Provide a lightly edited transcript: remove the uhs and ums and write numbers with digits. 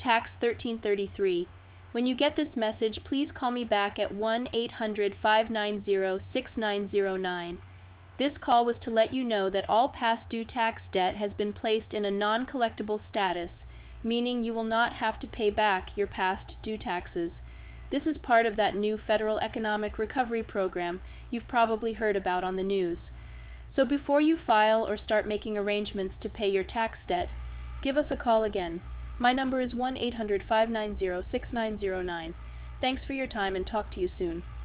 Tax 1333. When you get this message, please call me back at 1-800-590-6909. This call was to let you know that all past due tax debt has been placed in a non-collectible status, meaning you will not have to pay back your past due taxes. This is part of that new federal economic recovery program you've probably heard about on the news. So before you file or start making arrangements to pay your tax debt, give us a call again. My number is 1-800-590-6909. Thanks for your time and talk to you soon.